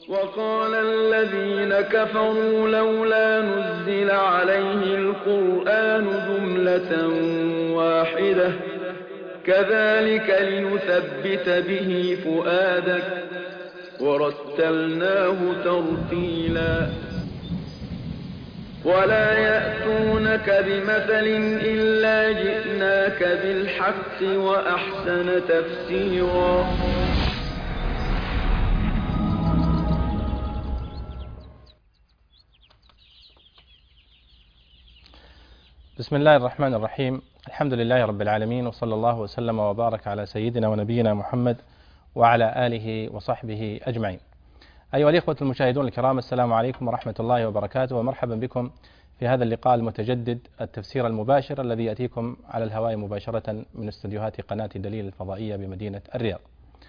وقال الذين كفروا لولا نزل عليه القرآن جملة واحدة كذلك لنثبت به فؤادك ورتلناه ترتيلا ولا يأتونك بمثل إلا جئناك بالحق وأحسن تفسيرا. بسم الله الرحمن الرحيم. الحمد لله رب العالمين، وصلى الله وسلم وبارك على سيدنا ونبينا محمد وعلى آله وصحبه أجمعين. أيها الإخوة المشاهدون الكرام، السلام عليكم ورحمة الله وبركاته، ومرحبا بكم في هذا اللقاء المتجدد، التفسير المباشر الذي يأتيكم على الهواء مباشرة من استديوهات قناة دليل الفضائية بمدينة الرياض.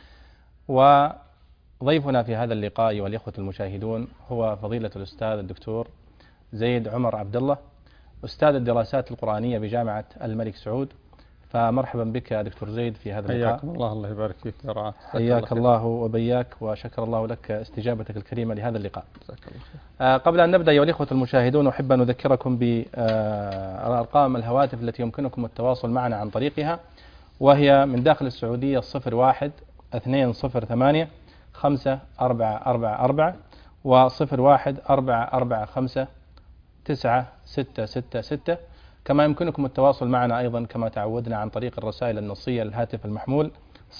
وضيفنا في هذا اللقاء أيها الإخوة المشاهدون هو فضيلة الأستاذ الدكتور زيد عمر عبد الله، أستاذ الدراسات القرآنية بجامعة الملك سعود. فمرحبا بك يا دكتور زيد في هذا اللقاء. حياكم الله، الله يبارك فيك يا رعاة. حياك الله وبياك، وشكر الله لك استجابتك الكريمة لهذا اللقاء. جزاك الله خير. قبل أن نبدأ أيها الإخوة المشاهدون، أحب أن أذكركم بأرقام الهواتف التي يمكنكم التواصل معنا عن طريقها، وهي من داخل السعودية 01-204-5444 و01-445-9666. كما يمكنكم التواصل معنا أيضا كما تعودنا عن طريق الرسائل النصية للهاتف المحمول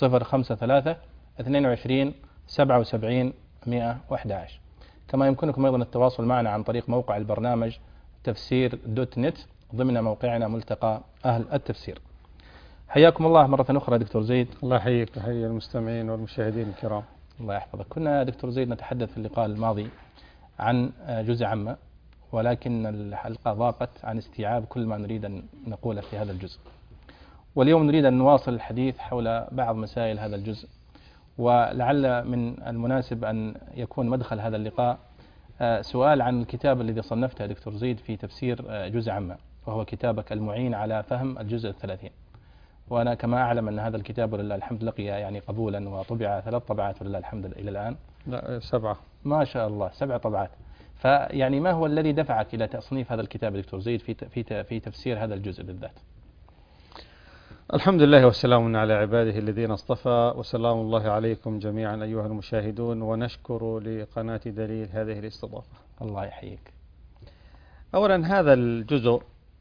053-22-77-111. كما يمكنكم أيضا التواصل معنا عن طريق موقع البرنامج تفسير .net ضمن موقعنا ملتقى أهل التفسير. حياكم الله مرة أخرى دكتور زيد. الله يحييك ويحيي المستمعين والمشاهدين الكرام. الله يحفظك. كنا دكتور زيد نتحدث في اللقاء الماضي عن جزء عامة، ولكن الحلقة ضاقت عن استيعاب كل ما نريد أن نقوله في هذا الجزء، واليوم نريد أن نواصل الحديث حول بعض مسائل هذا الجزء. ولعل من المناسب أن يكون مدخل هذا اللقاء سؤال عن الكتاب الذي صنفته يا دكتور زيد في تفسير جزء عامة، وهو كتابك المعين على فهم الجزء 30. وأنا كما أعلم أن هذا الكتاب ولله الحمد لقي يعني قبولا، وطبع 3 طبعات ولله الحمد إلى الآن. لا 7 ما شاء الله، 7 طبعات. فيعني ما هو الذي دفعك إلى تصنيف هذا الكتاب دكتور زيد في تفسير هذا الجزء بالذات؟ الحمد لله وسلام على عباده الذين اصطفى، وسلام الله عليكم جميعا أيها المشاهدون، ونشكر لقناة دليل هذه الاستضافة. الله يحييك. أولا هذا الجزء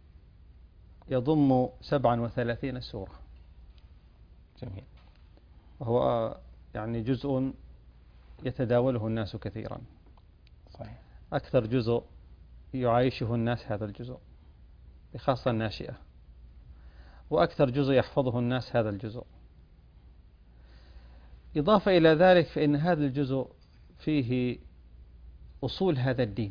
يضم 37 سورة. جميل. وهو يعني جزء يتداوله الناس كثيرا. صحيح. أكثر جزء يعايشه الناس هذا الجزء، بخاصة الناشئة، وأكثر جزء يحفظه الناس هذا الجزء. إضافة إلى ذلك فإن هذا الجزء فيه أصول هذا الدين،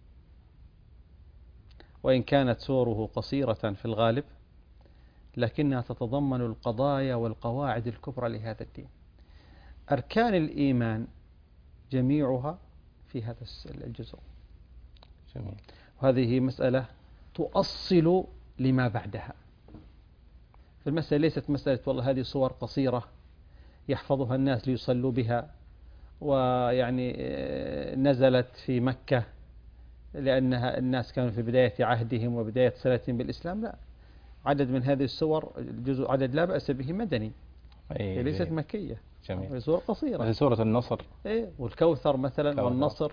وإن كانت سوره قصيرة في الغالب، لكنها تتضمن القضايا والقواعد الكبرى لهذا الدين. أركان الإيمان جميعها في هذا الجزء. جميل. وهذه مسألة تؤصل لما بعدها. فالمسألة ليست مسألة والله هذه صور قصيرة يحفظها الناس ليصلوا بها، ويعني نزلت في مكة لأنها الناس كانوا في بداية عهدهم وبداية صلتهم بالإسلام. لا، عدد من هذه السور الجزء عدد لا بأس به مدني، هي ليست مكية. جميل. هي سورة قصيرة. هي سورة النصر. والكوثر مثلا والنصر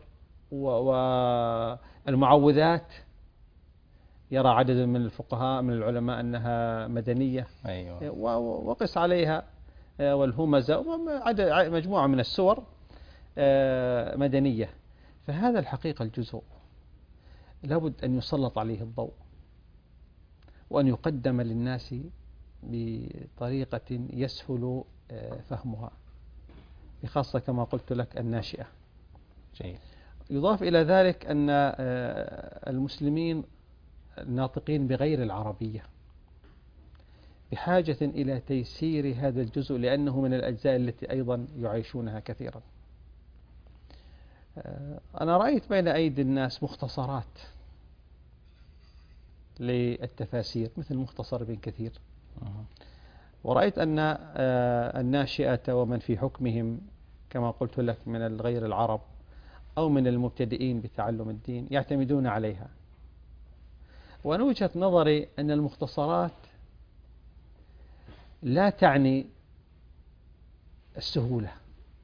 والمعوذات يرى عدد من الفقهاء من العلماء أنها مدنية. أيوة. وقس عليها والهمزة مجموعة من السور مدنية. فهذا الحقيقة الجزء لابد أن يسلط عليه الضوء، وأن يقدم للناس بطريقة يسهل فهمها، بخاصة كما قلت لك الناشئة. جيد. يضاف إلى ذلك أن المسلمين الناطقين بغير العربية بحاجة إلى تيسير هذا الجزء، لأنه من الأجزاء التي أيضا يعيشونها كثيرا. أنا رأيت بين أيدي الناس مختصرات للتفاسير مثل مختصر ابن كثير، ورأيت أن الناشئة ومن في حكمهم كما قلت لك من غير العرب أو من المبتدئين بتعلم الدين يعتمدون عليها. وأنا وجهة نظري أن المختصرات لا تعني السهولة.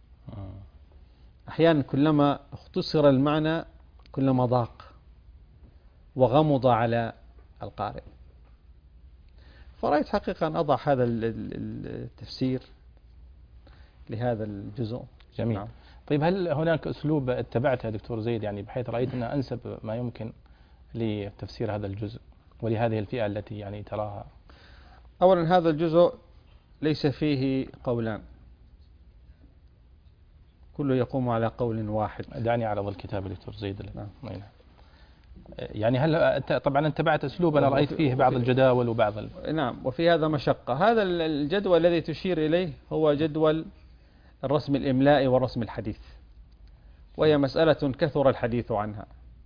أحيانا كلما اختصر المعنى كلما ضاق وغمض على القارئ. فرأيت حقيقة أن أضع هذا التفسير لهذا الجزء. جميل. نعم. طيب هل هناك أسلوب اتبعته دكتور زيد، يعني بحيث رأيت أنه أنسب ما يمكن لتفسير هذا الجزء ولهذه الفئة التي يعني تراها؟ أولا هذا الجزء ليس فيه قولان، كله يقوم على قول واحد. دعني أعرض الكتاب دكتور زيد. نعم. يعني هل طبعا اتبعت أسلوب أنا رأيت فيه بعض الجداول وبعض نعم، وفي هذا مشقة. هذا الجدول الذي تشير إليه هو جدول الرسم الإملائي والرسم الحديث، وهي مسألة كثر الحديث عنها،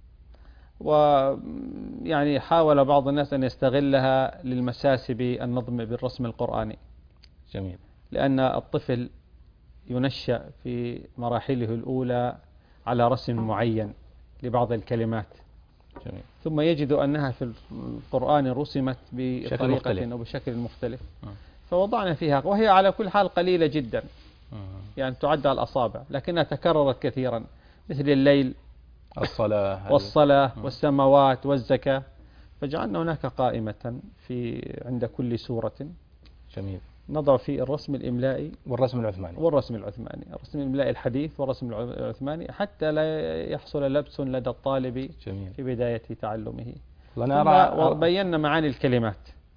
ويعني حاول بعض الناس أن يستغلها للمساس بالنظم بالرسم القرآني. جميل. لأن الطفل ينشأ في مراحله الأولى على رسم معين لبعض الكلمات. جميل. ثم يجد أنها في القرآن رسمت بطريقة أو بشكل مختلف، فوضعنا فيها، وهي على كل حال قليلة جدا، يعني تعد على الأصابع، لكنها تكررت كثيرا، مثل الليل، الصلاة والصلاة والسماوات والزكاة. فجعلنا هناك قائمة عند كل سورة. جميل. نضع في الرسم الإملائي والرسم العثماني الرسم الإملائي الحديث والرسم العثماني، حتى لا يحصل لبس لدى الطالب. جميل. في بداية تعلمه. وبينا معاني الكلمات،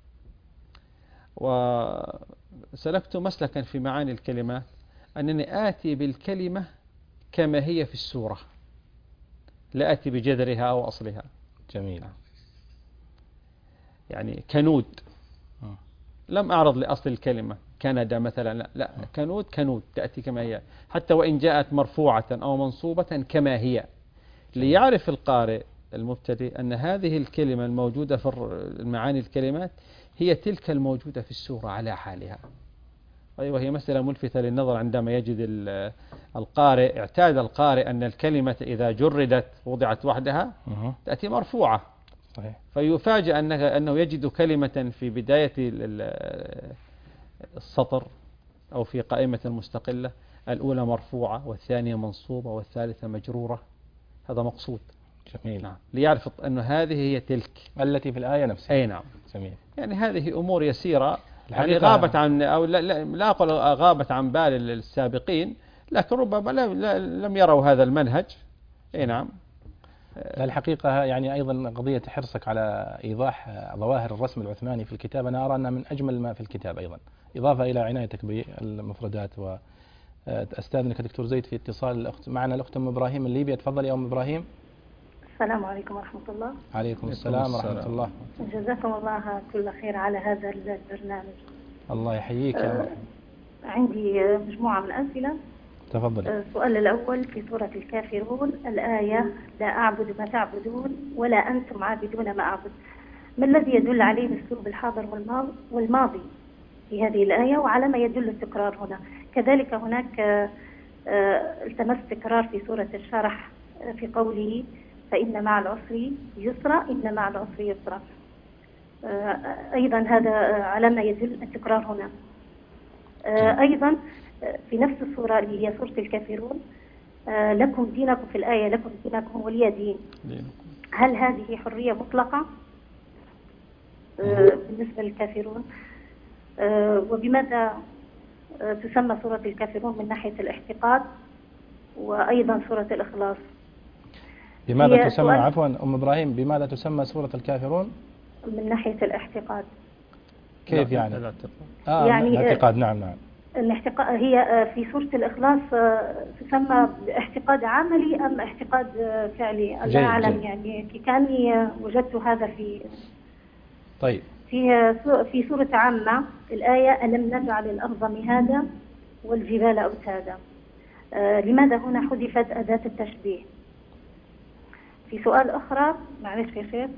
وسلكت مسلكا في معاني الكلمات أنني آتي بالكلمة كما هي في السورة، لا آتي بجذرها أو أصلها. جميل. يعني كنود لم أعرض لأصل الكلمة، كندا مثلا، لا كنود تأتي كما هي، حتى وإن جاءت مرفوعة أو منصوبة كما هي، ليعرف القارئ المبتدئ أن هذه الكلمة الموجودة في المعاني الكلمات هي تلك الموجودة في السورة على حالها. وهي مسألة ملفتة للنظر عندما يجد القارئ، اعتاد القارئ أن الكلمة إذا جردت وضعت وحدها تأتي مرفوعة. صحيح. فيفاجأ أنه يجد كلمة في بداية السطر أو في قائمة مستقلة، الأولى مرفوعة والثانية منصوبة والثالثة مجرورة. هذا مقصود. جميل. نعم. ليعرف أن هذه هي تلك التي في الآية نفسها. أي نعم. جميل. يعني هذه أمور يسيرة، يعني غابت عن، أو لا أقول غابت عن بال السابقين، لكن ربما لم يروا هذا المنهج. أي نعم. الحقيقة يعني أيضا قضية حرصك على إيضاح ظواهر الرسم العثماني في الكتاب، أنا أرى أنها من أجمل ما في الكتاب أيضا، إضافة إلى عنايتك بالمفردات. وأستاذنك دكتور زيد في اتصال معنا الأخت أم إبراهيم من ليبيا. تفضل يا أم إبراهيم. السلام عليكم ورحمة الله. عليكم السلام ورحمة الله. جزاكم الله كل خير على هذا البرنامج. الله يحييك يا مرحبا. عندي مجموعة من الأسئلة. تفضل. السؤال الأول في سورة الكافرون، الآية لا أعبد ما تعبدون ولا أنتم عابدون ما أعبد، ما الذي يدل عليه أسلوب الحاضر والماضي في هذه الآية، وعلى ما يدل التكرار هنا؟ كذلك هناك التمس تكرار في سورة الشرح في قوله فإن مع العسر يسرا، إن مع العسر يسرا. أيضا هذا على ما يدل التكرار هنا. أيضا في نفس السورة اللي هي سورة الكافرون، لكم دينكم، في الآية لكم دينكم ولي دين، هل هذه حرية مطلقة بالنسبة للكافرون؟ وبماذا تسمى سورة الكافرون من ناحية الاحتقاد؟ وأيضا سورة الإخلاص بماذا تسمى؟ عفوا أم إبراهيم، بماذا تسمى سورة الكافرون؟ من ناحية الاحتقاد. كيف يعني؟ يعني الاعتقاد. نعم. الاحتقاد هي في سورة الإخلاص تسمى احتقاد عملي أم احتقاد فعلي؟ لا أعلم، يعني كأني وجدت هذا في طيب في سورة عامة الآية ألم نجعل الأرض مهادا والجبال أوتادا، لماذا هنا حذفت أداة التشبيه؟ في سؤال أخرى، معلش يا شيخ،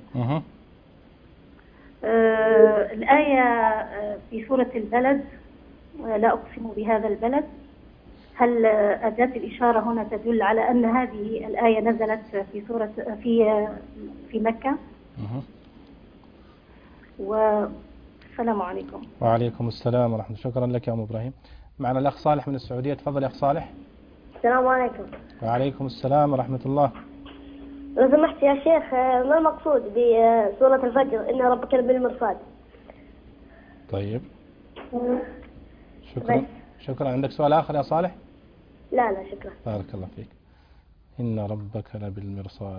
الآية في سورة البلد لا أقسم بهذا البلد، هل أداة الإشارة هنا تدل على أن هذه الآية نزلت في مكة؟ والسلام عليكم. وعليكم السلام ورحمة الله. شكرا لك يا أم إبراهيم. معنا الأخ صالح من السعودية. تفضل يا أخ صالح. السلام عليكم. وعليكم السلام ورحمة الله. لو سمحت يا شيخ، ما المقصود بسورة الفجر إن ربك بالمرصاد؟ طيب شكرا. عندك سؤال آخر يا صالح؟ لا شكرا. بارك الله فيك. إن ربك لبالمرصاد.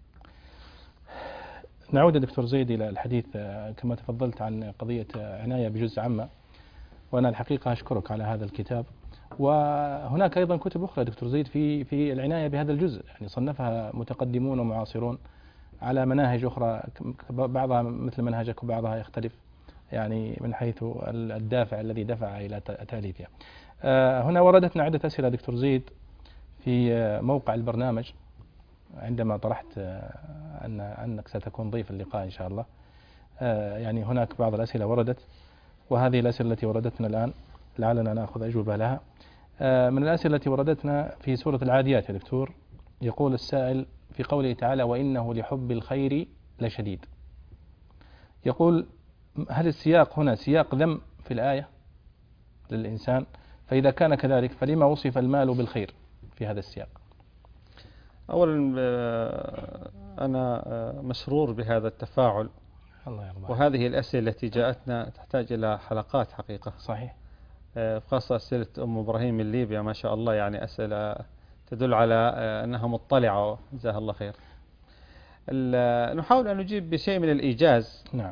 نعود دكتور زيد إلى الحديث كما تفضلت عن قضية عناية بجزء عامة، وأنا الحقيقة أشكرك على هذا الكتاب. وهناك أيضا كتب أخرى دكتور زيد في العناية بهذا الجزء، يعني صنفها متقدمون ومعاصرون على مناهج أخرى، بعضها مثل منهجك وبعضها يختلف يعني من حيث الدافع الذي دفع إلى تأليفها. هنا وردتنا عدة أسئلة دكتور زيد في موقع البرنامج عندما طرحت أنك ستكون ضيف اللقاء إن شاء الله. يعني هناك بعض الأسئلة وردت، وهذه الأسئلة التي وردتنا الآن لعلنا نأخذ أجوبة لها. من الأسئلة التي وردتنا في سورة العاديات يا دكتور، يقول السائل في قوله تعالى وإنه لحب الخير لشديد، يقول هل السياق هنا سياق ذم في الآية للإنسان؟ فإذا كان كذلك فلما وصف المال بالخير في هذا السياق؟ أولا أنا مسرور بهذا التفاعل، الله يرضى. وهذه الأسئلة التي جاءتنا تحتاج إلى حلقات حقيقة. صحيح. خاصة أسئلة أم إبراهيم من ليبيا، ما شاء الله، يعني أسئلة تدل على أنها مطلعة، جزاها الله خير. نحاول أن نجيب بشيء من الإيجاز. نعم.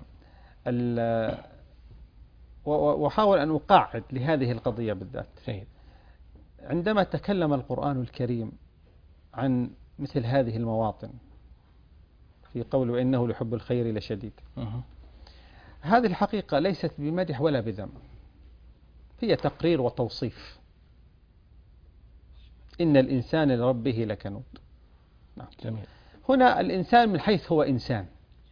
وحاول أن أقاعد لهذه القضية بالذات. جيد. عندما تكلم القرآن الكريم عن مثل هذه المواطن في قوله إنه لحب الخير لشديد، هذه الحقيقة ليست بمدح ولا بذم، هي تقرير وتوصيف. إن الإنسان لربه لكنود. نعم. جميل. هنا الإنسان من حيث هو إنسان.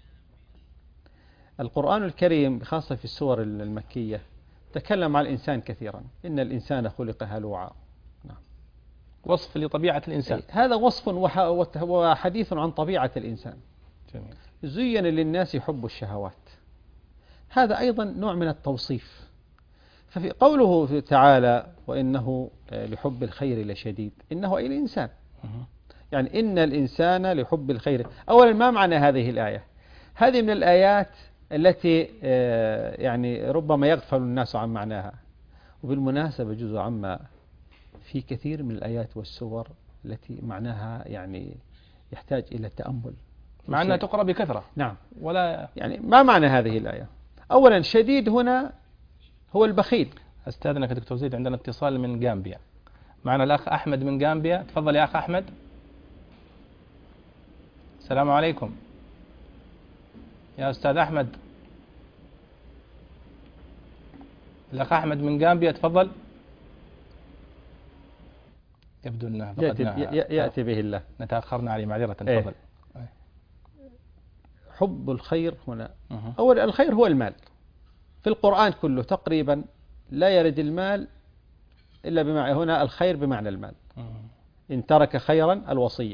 القرآن الكريم خاصة في السور المكية تكلم عن الإنسان كثيرا. إن الإنسان خلق هلوعا. نعم. وصف لطبيعة الإنسان. هذا وصف وحديث عن طبيعة الإنسان. جميل. زين للناس حب الشهوات، هذا أيضا نوع من التوصيف. ففي قوله تعالى وإنه لحب الخير لشديد، إنه أي الإنسان، يعني إن الإنسان لحب الخير. أولا ما معنى هذه الآية؟ هذه من الآيات التي يعني ربما يغفل الناس عن معناها. وبالمناسبة جزء عما في كثير من الآيات والسور التي معناها يعني يحتاج إلى التأمل، مع أنها تقرأ بكثرة. نعم. ولا يعني ما معنى هذه الآية؟ أولا شديد هنا هو البخيل. أستاذنك دكتور زيد، عندنا اتصال من غامبيا، معنا الأخ أحمد من غامبيا. تفضل يا أخ أحمد. السلام عليكم يا أستاذ أحمد. الأخ أحمد من غامبيا تفضل. يبدو أنه يأتي به الله، نتأخرنا عليه معذرة. تفضل. حب الخير هنا. أولا الخير هو المال. في القرآن كله تقريبا لا يرد المال إلا بمعنى، هنا الخير بمعنى المال. إن ترك خيرا الوصية.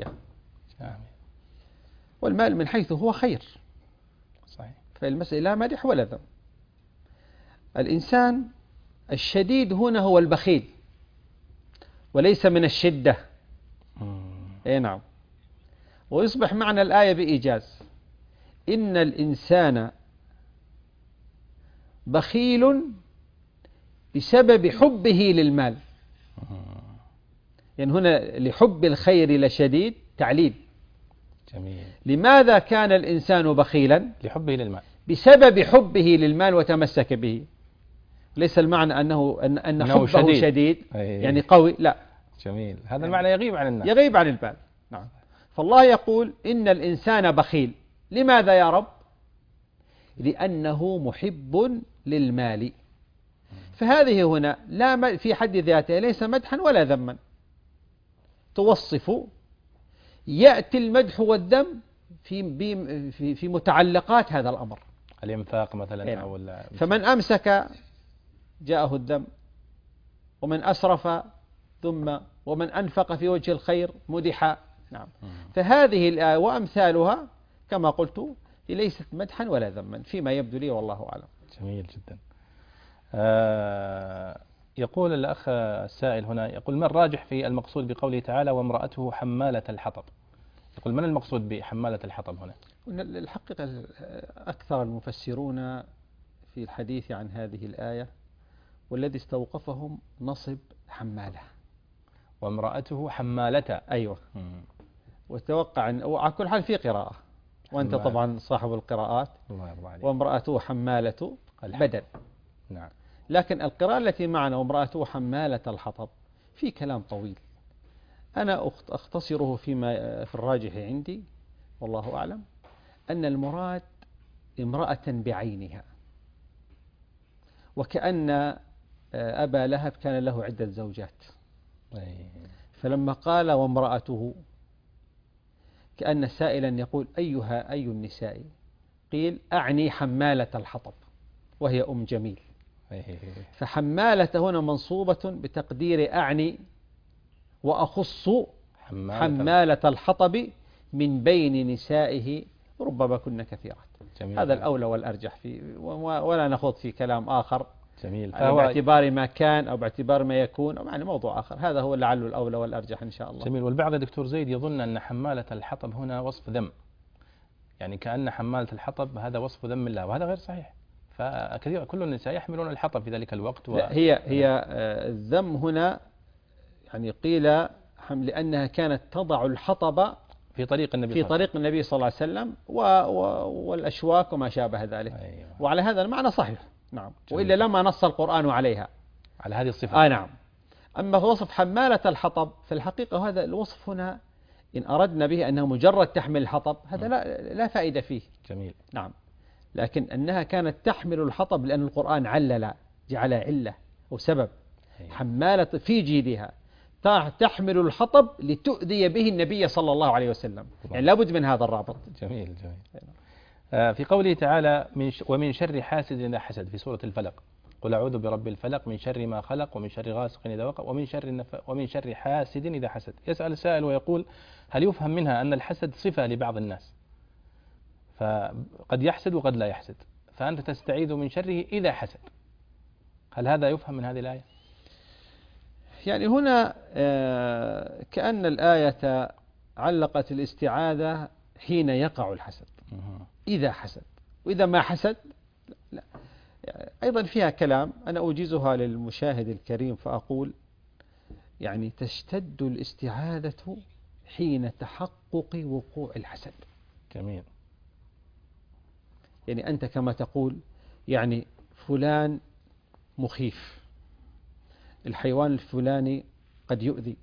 والمال من حيث هو خير. صحيح. فالمسألة لا مدح ولا ذم. الإنسان الشديد هنا هو البخيل، وليس من الشدة. أي نعم. ويصبح معنى الآية بإيجاز. إن الإنسان بخيل بسبب حبه للمال. يعني هنا لحب الخير لشديد تعليل. جميل. لماذا كان الإنسان بخيلا؟ لحبه للمال، بسبب حبه للمال وتمسك به. ليس المعنى أن حبه شديد يعني قوي، لا. جميل. هذا المعنى يغيب عن الناس، يغيب عن البال. نعم. فالله يقول إن الإنسان بخيل. لماذا يا رب؟ لأنه محب للمال. فهذه هنا لا في حد ذاتها ليس مدحا ولا ذما، توصف. يأتي المدح والذم في متعلقات هذا الأمر، الإنفاق مثلا أو فمن أمسك جاءه الذم، ومن أسرف ثم ومن أنفق في وجه الخير مدح. نعم. فهذه الآية وأمثالها كما قلت هي ليست مدحا ولا ذما فيما يبدو لي والله أعلم. جميل جدا. يقول الأخ السائل هنا، يقول ما الراجح في المقصود بقوله تعالى وامرأته حمالة الحطب؟ يقول من المقصود بحمالة الحطب هنا؟ الحقيقة أكثر المفسرون في الحديث عن هذه الآية والذي استوقفهم نصب حمالة وامرأته حمالة. أيوة. وتوقع أن وعلى كل حال في قراءة وأنت حمالة. طبعا صاحب القراءات الله يرضى عليك. وامرأته حمالة بدل. نعم. لكن القراءة التي معنا وامرأته حمالة الحطب في كلام طويل أنا أختصره فيما في الراجح عندي والله أعلم أن المراد امرأة بعينها، وكأن أبا لهب كان له عدة زوجات، فلما قال وامرأته كأن سائلا يقول أيها أي النساء، قيل أعني حمالة الحطب وهي أم جميل، فحمالة هنا منصوبة بتقدير أعني وأخص حمالة الحطب من بين نسائه ربما كن كثيرات. جميل. هذا الأولى والأرجح فيه ولا نخوض في كلام آخر. جميل. باعتبار ما كان أو باعتبار ما يكون أو يعني موضوع آخر، هذا هو لعل الأولى والأرجح إن شاء الله. جميل. والبعض يا دكتور زيد يظن أن حمالة الحطب هنا وصف ذم، يعني كأن حمالة الحطب هذا وصف ذم الله، وهذا غير صحيح. فكثير كل النساء يحملون الحطب في ذلك الوقت هي الذم هنا يعني قيل لأنها كانت تضع الحطب في طريق النبي صلى الله عليه وسلم والأشواك وما شابه ذلك. أيوة. وعلى هذا المعنى صحيح. نعم. جميل. وإلا لما نص القرآن عليها على هذه الصفة. نعم. أما وصف حمالة الحطب في الحقيقة هذا الوصف هنا إن أردنا به أنها مجرد تحمل الحطب هذا لا فائدة فيه. جميل. نعم. لكن أنها كانت تحمل الحطب لأن القرآن علل جعل علة أو سبب. حمالة في جيدها تحمل الحطب لتؤذي به النبي صلى الله عليه وسلم. يعني لابد من هذا الرابط. جميل. في قوله تعالى ومن شر حاسد إذا حسد في سورة الفلق، قل أعوذ برب الفلق من شر ما خلق ومن شر غاسق إذا وقب ومن شر حاسد إذا حسد. يسأل السائل ويقول هل يفهم منها أن الحسد صفة لبعض الناس، فقد يحسد وقد لا يحسد، فأنت تستعيذ من شره إذا حسد؟ هل هذا يفهم من هذه الآية؟ يعني هنا كأن الآية علقت الاستعاذة حين يقع الحسد، إذا حسد، وإذا ما حسد لا. أيضا فيها كلام أنا أجيزها للمشاهد الكريم فأقول يعني تشتد الاستعاذة حين تحقق وقوع الحسد. جميل. يعني أنت كما تقول يعني فلان مخيف، الحيوان الفلاني قد يؤذي،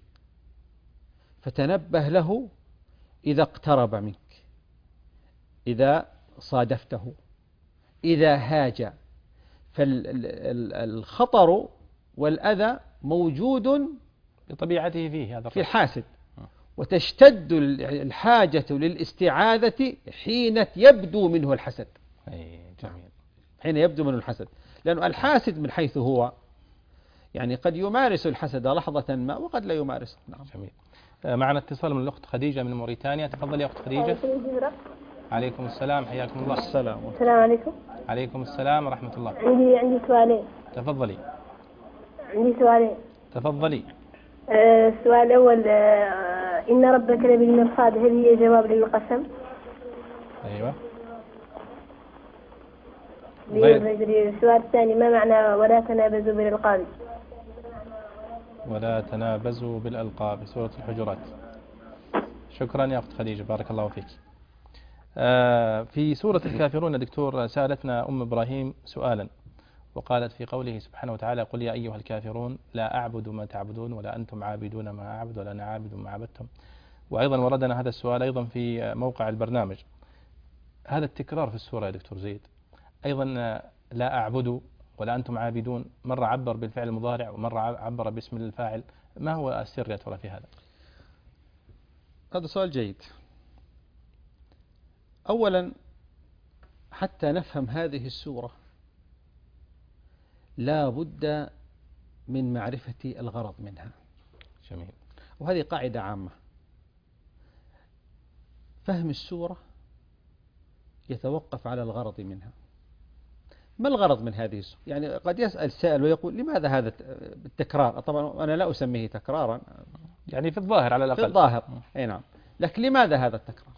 فتنبه له إذا اقترب منك، إذا صادفته، إذا هاج، فالخطر والأذى موجود بطبيعته فيه هذا في الحاسد، وتشتد الحاجة للاستعاذة حين يبدو منه الحسد. جميل. حين يبدو منه الحسد، لأنه الحاسد من حيث هو يعني قد يمارس الحسد لحظة ما وقد لا يمارسه. نعم. جميل. معنا اتصال من الأخت خديجة من موريتانيا. تفضلي يا أخت خديجة. عليكم السلام، حياكم الله. السلام عليكم. عليكم السلام ورحمة الله. عندي سؤالين. تفضلي. عندي سؤالين. تفضلي. السؤال الأول إن ربك لبالمرصاد، هل هي جواب للقسم؟ أيوة. السؤال الثاني ما معنى ولا تنابزوا بالألقاب؟ ولا تنابزوا بالألقاب، سورة الحجرات. شكرا يا أخت خديجة، بارك الله فيك. في سورة الكافرون دكتور سألتنا أم إبراهيم سؤالا وقالت في قوله سبحانه وتعالى قل يا أيها الكافرون لا أعبد ما تعبدون ولا أنتم عابدون ما أعبد ولا أنا عابد ما عبدتم. وأيضا وردنا هذا السؤال أيضا في موقع البرنامج. هذا التكرار في السورة يا دكتور زيد، أيضا لا أعبد ولا أنتم عابدون، مرة عبر بالفعل المضارع ومرة عبر باسم الفاعل، ما هو السر يا ترى في هذا؟ هذا سؤال جيد. أولا حتى نفهم هذه السورة لا بد من معرفة الغرض منها. جميل. وهذه قاعدة عامة. فهم السورة يتوقف على الغرض منها. ما الغرض من هذه السورة؟ يعني قد يسأل سائل ويقول لماذا هذا التكرار؟ طبعا أنا لا أسميه تكرارا، يعني في الظاهر على الأقل. في الظاهر أي نعم. لكن لماذا هذا التكرار؟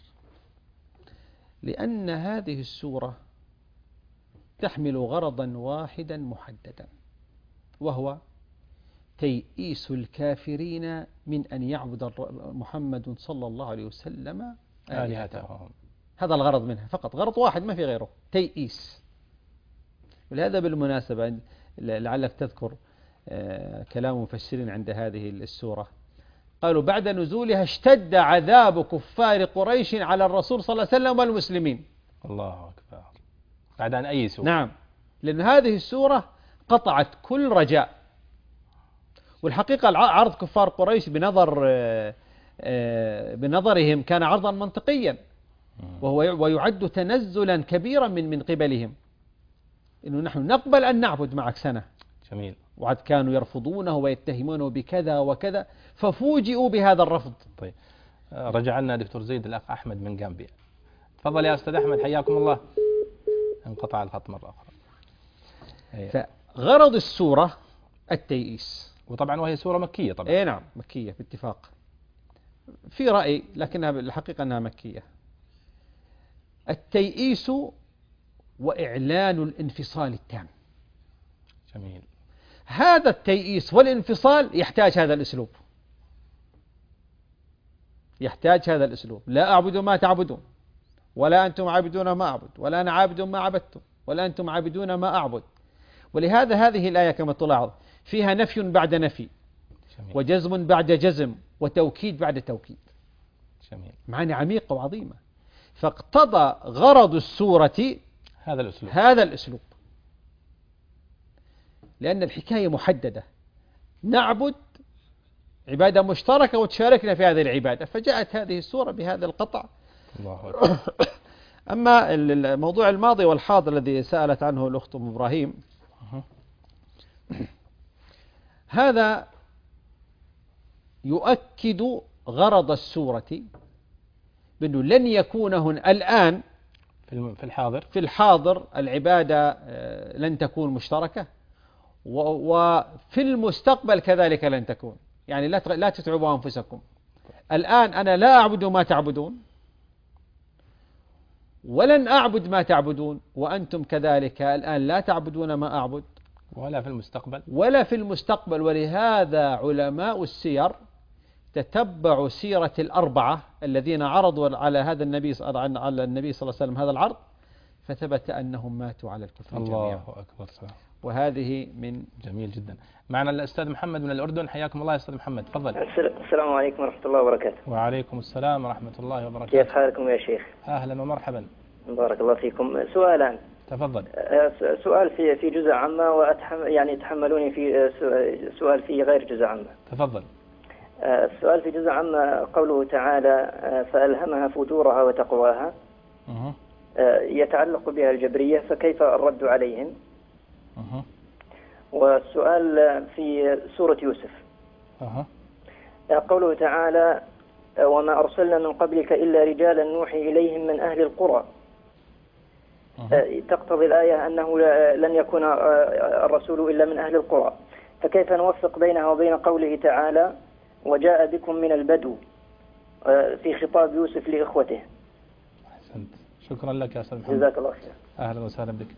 لأن هذه السورة تحمل غرضا واحدا محددا، وهو تيئيس الكافرين من أن يعبد محمد صلى الله عليه وسلم آلهتهم. هذا الغرض منها فقط، غرض واحد ما في غيره، تيئيس. ولهذا بالمناسبة لعلك تذكر كلام مفسرين عند هذه السورة، قالوا بعد نزولها اشتد عذاب كفار قريش على الرسول صلى الله عليه وسلم والمسلمين. الله أكبر. بعد أن أيسوا. نعم، لأن هذه السورة قطعت كل رجاء. والحقيقة عرض كفار قريش بنظرهم كان عرضا منطقيا، ويعد تنزلا كبيرا من قبلهم، إنه نحن نقبل أن نعبد معك سنة. جميل. وعد كانوا يرفضونه ويتهمونه بكذا وكذا، ففوجئوا بهذا الرفض. طيب، رجع لنا دكتور زيد الأخ أحمد من غامبيا. تفضل يا أستاذ أحمد، حياكم الله. انقطع الخط مرة أخرى. فغرض السورة التيئيس، وطبعا وهي سورة مكية طبعا. اي نعم مكية باتفاق، في رأي لكنها الحقيقة أنها مكية. التيئيس وإعلان الانفصال التام. جميل. هذا التيئيس والانفصال يحتاج هذا الأسلوب، يحتاج هذا الأسلوب. لا أعبد ما تعبدون، ولا أنتم عابدون ما أعبد، ولا أنا عابد ما عبدتم، ولا أنتم عابدون ما أعبد. ولهذا هذه الآية كما تلاحظ فيها نفي بعد نفي، جميل. وجزم بعد جزم، وتوكيد بعد توكيد. جميل. معاني عميقة وعظيمة. فاقتضى غرض السورة هذا الأسلوب، لأن الحكاية محددة، نعبد عبادة مشتركة وتشاركنا في هذه العبادة، فجاءت هذه السورة بهذا القطع. الله أكبر. أما الموضوع الماضي والحاضر الذي سألت عنه الأخت أم إبراهيم، هذا يؤكد غرض السورة بأنه لن يكون هنا الآن في الحاضر العبادة لن تكون مشتركة، وفي المستقبل كذلك لن تكون. يعني لا تتعبوا أنفسكم. الآن أنا لا أعبد ما تعبدون، ولن أعبد ما تعبدون، وأنتم كذلك الآن لا تعبدون ما أعبد، ولا في المستقبل. ولهذا علماء السير تتبعوا سيرة الأربعة الذين عرضوا على هذا النبي صلى الله عليه وسلم هذا العرض، فثبت أنهم ماتوا على الكفر جميعا. الله أكبر. وهذه من جميل جدا. معنا الأستاذ محمد من الأردن، حياكم الله يا أستاذ محمد، تفضل. السلام عليكم ورحمة الله وبركاته. وعليكم السلام ورحمة الله وبركاته. كيف حالكم يا شيخ؟ أهلا ومرحبا. بارك الله فيكم. سؤالان. تفضل. سؤال في جزء عامة، يعني تحملوني في سؤال في غير جزء عامة. تفضل. السؤال في جزء عامة قوله تعالى فألهمها فجورها وتقواها، يتعلق بها الجبرية، فكيف الرد عليهم؟ والسؤال في سورة يوسف، قوله تعالى وما أرسلنا من قبلك إلا رجالا نوحي إليهم من أهل القرى، تقتضي الآية أنه لن يكون الرسول إلا من أهل القرى، فكيف نوفق بينها وبين قوله تعالى وجاء بكم من البدو في خطاب يوسف لإخوته؟ أحسنت، شكرا لك يا أستاذ محمد. جزاك الله خير. أهلا وسهلا بك.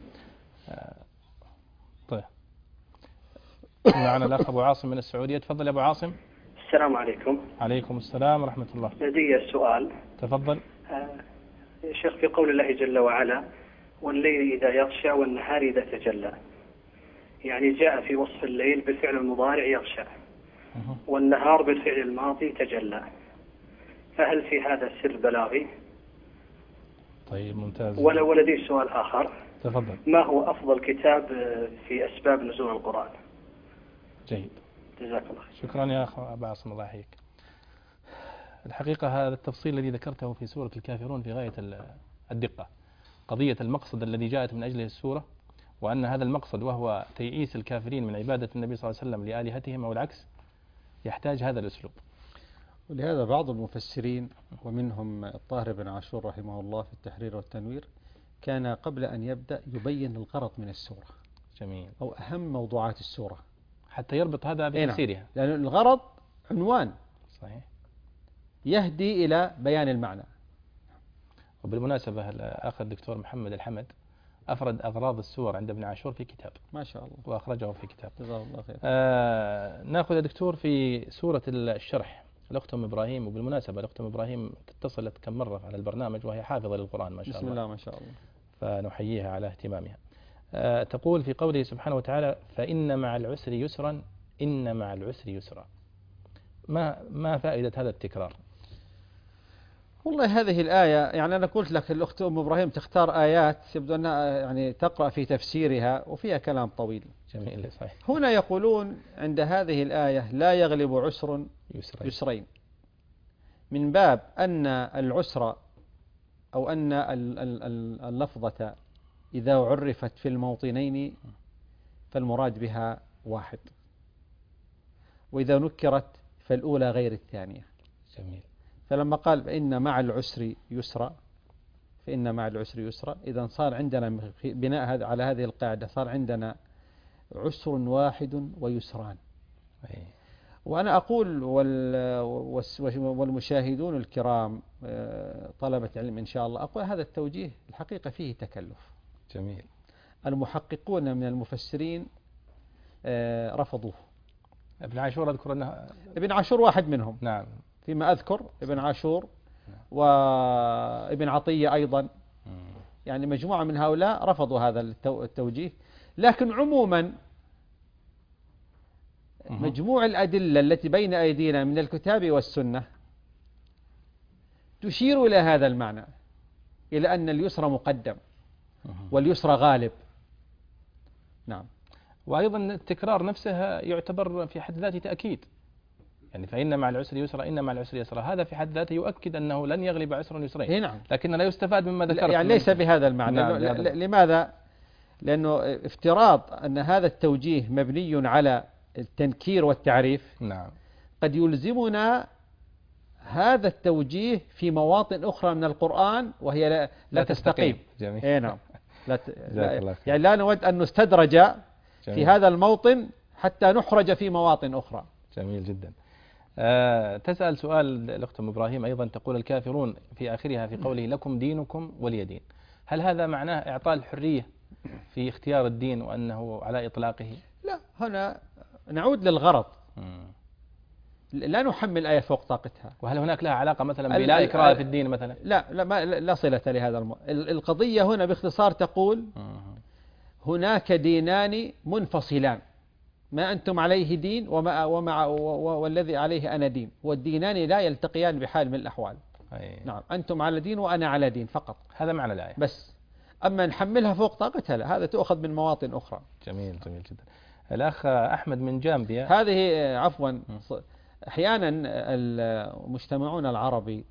طيب، معنا الأخ أبو عاصم من السعودية، تفضل يا أبو عاصم. السلام عليكم. عليكم السلام ورحمة الله. لدي سؤال. تفضل. يا شيخ، في قول الله جل وعلا والليل إذا يغشى والنهار إذا تجلى، يعني جاء في وصف الليل بالفعل المضارع يغشى، والنهار بالفعل الماضي تجلى، فهل في هذا سر بلاغي؟ طيب ممتاز. ولدي سؤال آخر. تفضل. ما هو أفضل كتاب في أسباب نزول القرآن؟ جيد، جزاك الله. شكرا يا أخ أبو عاصم، الله يحييك. الحقيقة هذا التفصيل الذي ذكرته في سورة الكافرون في غاية الدقة، قضية المقصد الذي جاءت من أجله السورة، وأن هذا المقصد وهو تيئيس الكافرين من عبادة النبي صلى الله عليه وسلم لآلهتهم أو العكس، يحتاج هذا الأسلوب. ولهذا بعض المفسرين ومنهم الطاهر بن عاشور رحمه الله في التحرير والتنوير كان قبل أن يبدأ يبين الغرض من السورة. جميل. أو أهم موضوعات السورة حتى يربط هذا بتفسيرها. لأن الغرض عنوان صحيح يهدي إلى بيان المعنى. وبالمناسبة الأخ الدكتور محمد الحمد أفرد أغراض السور عند ابن عاشور في كتاب ما شاء الله وأخرجه في كتاب. جزاه الله خير. نأخذ يا دكتور في سورة الشرح الأخت أم إبراهيم. وبالمناسبة الأخت أم إبراهيم اتصلت كم مرة على البرنامج وهي حافظة للقرآن ما شاء الله. بسم الله ما شاء الله. فنحييها على اهتمامها. تقول في قوله سبحانه وتعالى فإن مع العسر يسرا إن مع العسر يسرا. ما فائدة هذا التكرار؟ والله هذه الآية يعني أنا قلت لك الأخت أم إبراهيم تختار آيات يبدو أنها يعني تقرأ في تفسيرها وفيها كلام طويل. جميل صحيح. هنا يقولون عند هذه الآية لا يغلب عسر يسرين من باب أن العسر أو أن اللفظة إذا عرفت في الموطنين فالمراد بها واحد، وإذا نكرت فالأولى غير الثانية. جميل. فلما قال فإن مع العسر يسرا فإن مع العسر يسرا إذا صار عندنا بناء على هذه القاعدة صار عندنا عسر واحد ويسران. وأنا أقول والمشاهدون الكرام طلبة علم إن شاء الله أقول هذا التوجيه الحقيقة فيه تكلف. جميل. المحققون من المفسرين رفضوه. ابن عاشور أذكر أنه ابن عاشور واحد منهم. نعم. فيما أذكر ابن عاشور وابن عطية أيضا يعني مجموعة من هؤلاء رفضوا هذا التوجيه. لكن عموما مجموع الأدلة التي بين أيدينا من الكتاب والسنة تشير إلى هذا المعنى، إلى أن اليسر مقدم واليسر غالب. نعم. وأيضا التكرار نفسه يعتبر في حد ذاته تأكيد، يعني فإن مع العسر يسرا إن مع العسر يسرا هذا في حد ذاته يؤكد أنه لن يغلب عسر يسرين. نعم. لكن لا يستفاد مما ذكرت يعني ليس بهذا المعنى. نعم. لماذا؟ لأنه افتراض أن هذا التوجيه مبني على التنكير والتعريف. نعم. قد يلزمنا هذا التوجيه في مواطن أخرى من القرآن وهي لا تستقيم. جميل. نعم. يعني لا نود أن نستدرج في هذا الموطن حتى نحرج في مواطن أخرى. جميل جدا. تسأل سؤال الأخت أم إبراهيم أيضا تقول الكافرون في آخرها في قوله لكم دينكم ولي دين، هل هذا معناه إعطاء الحرية في اختيار الدين وأنه على إطلاقه؟ لا، هنا نعود للغرض. لا نحمل آية فوق طاقتها. وهل هناك لها علاقة مثلا بلا إكراه في الدين مثلا؟ لا صلة لهذا القضية هنا باختصار تقول هناك دينان منفصلان، ما أنتم عليه دين والذي عليه أنا دين، والدينان لا يلتقيان بحال من الأحوال. نعم. أنتم على دين وأنا على دين فقط، هذا معنى الآية بس. أما نحملها فوق طاقتها لا، هذا تؤخذ من مواطن أخرى. جميل جميل جدا. الأخ أحمد من جامبيا. هذه عفوا أحيانا المجتمعون العربي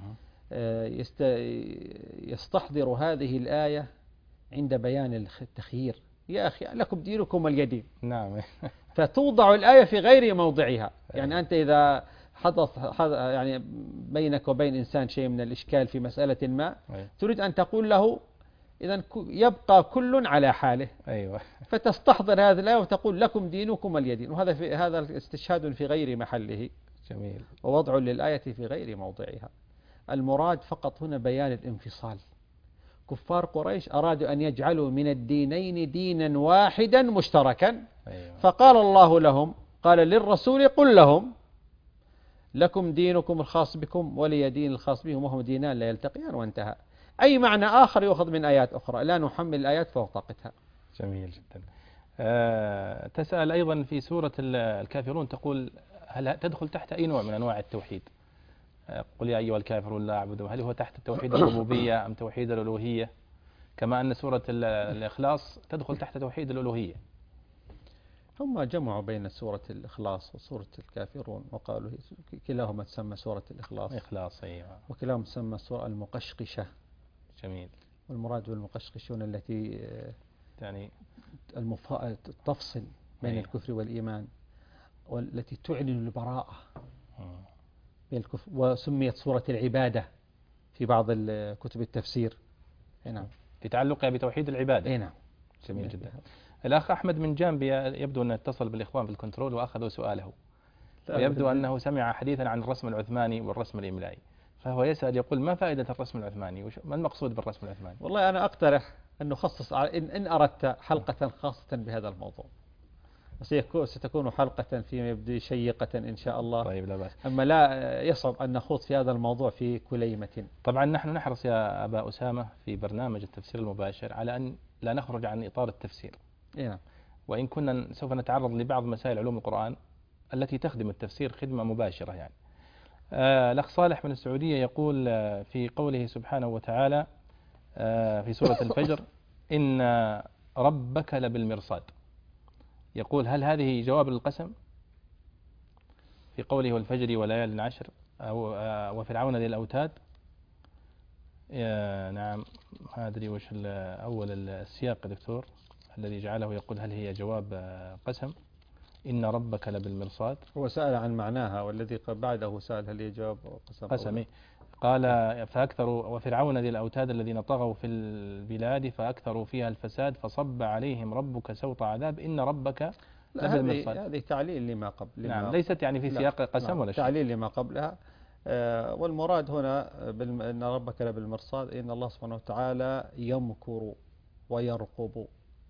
يستحضر هذه الآية عند بيان التخيير. يا أخي لكم دينكم اليدين. نعم. فتوضع الآية في غير موضعها. يعني أنت إذا حدث يعني بينك وبين إنسان شيء من الإشكال في مسألة ما تريد أن تقول له إذا يبقى كل على حاله. أيوة. فتستحضر هذه الآية وتقول لكم دينكم اليدين، وهذا هذا استشهاد في غير محله. جميل. ووضع للآية في غير موضعها. المراد فقط هنا بيان الانفصال. كفار قريش أرادوا أن يجعلوا من الدينين دينا واحدا مشتركا. أيوة. فقال الله لهم قال للرسول قل لهم لكم دينكم الخاص بكم ولي دين الخاص بهم وهم دينان لا يلتقيان، وانتهى. أي معنى آخر يؤخذ من آيات أخرى، لا نحمل الآيات فوق طاقتها. جميل جدا. تسأل أيضا في سورة الكافرون تقول هل تدخل تحت أي نوع من أنواع التوحيد؟ قل يا أيها الكافرون لا أعبد، هل هو تحت توحيد الربوبية أم توحيد الألوهية؟ كما أن سورة الإخلاص تدخل تحت توحيد الألوهية. هم جمعوا بين سورة الإخلاص وسورة الكافرون وقالوا كلاهما تسمى سورة الإخلاص. إخلاص أيوة. وكلاهما تسمى سورة المقشقشة. جميل. والمراد بالمقشقشون التي يعني تفصل بين أيوة. الكفر والإيمان. والتي تعلن البراءة من الكفر، وسميت سورة العبادة في بعض كتب التفسير. نعم. في تعلقها بتوحيد العبادة. نعم. جميل جدا. الأخ أحمد من جامبيا يبدو أنه اتصل بالإخوان بالكنترول وأخذوا سؤاله، ويبدو أنه سمع حديثا عن الرسم العثماني والرسم الإملائي، فهو يسأل يقول ما فائدة الرسم العثماني؟ ما المقصود بالرسم العثماني؟ والله أنا أقترح أن نخصص إن أردت حلقة خاصة بهذا الموضوع، ستكون حلقة فيما يبدو شيقة إن شاء الله. طيب لا بأس. أما لا يصعب أن نخوض في هذا الموضوع في كليمة. طبعا نحن نحرص يا أبا أسامة في برنامج التفسير المباشر على أن لا نخرج عن إطار التفسير. نعم. وإن كنا سوف نتعرض لبعض مسائل علوم القرآن التي تخدم التفسير خدمة مباشرة يعني. الأخ صالح من السعودية يقول في قوله سبحانه وتعالى في سورة الفجر إن ربك لبالمرصاد، يقول هل هذه جواب للقسم في قوله والفجر وليال عشر وفرعون ذي الأوتاد؟ نعم، ما أدري وش أول السياق يا دكتور الذي جعله يقول هل هي جواب قسم إن ربك لبالمرصاد. هو سأل عن معناها، والذي بعده سأل هل هي جواب قسم. قال فأكثروا وفرعون ذي الأوتاد الذين طغوا في البلاد فأكثروا فيها الفساد فصب عليهم ربك سوط عذاب إن ربك لبالمرصاد. هذه تعليل لما قبل. نعم، ليست يعني في سياق قسم ولا شيء. تعليل لما قبلها. والمراد هنا إن ربك لبالمرصاد إن الله سبحانه وتعالى يمكر ويرقب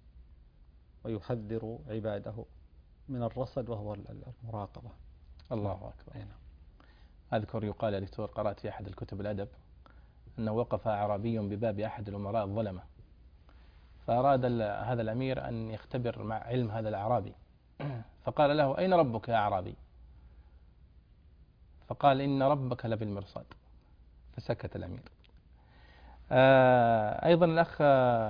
ويحذر عباده من الرصد وهو المراقبة. الله أكبر. أذكر يقال يا دكتور قرأت في أحد الكتب الأدب أنه وقف أعرابي بباب أحد الأمراء الظلمة، فأراد هذا الأمير أن يختبر مع علم هذا الأعرابي، فقال له أين ربك يا أعرابي؟ فقال إن ربك لبالمرصاد، فسكت الأمير. أيضا الأخ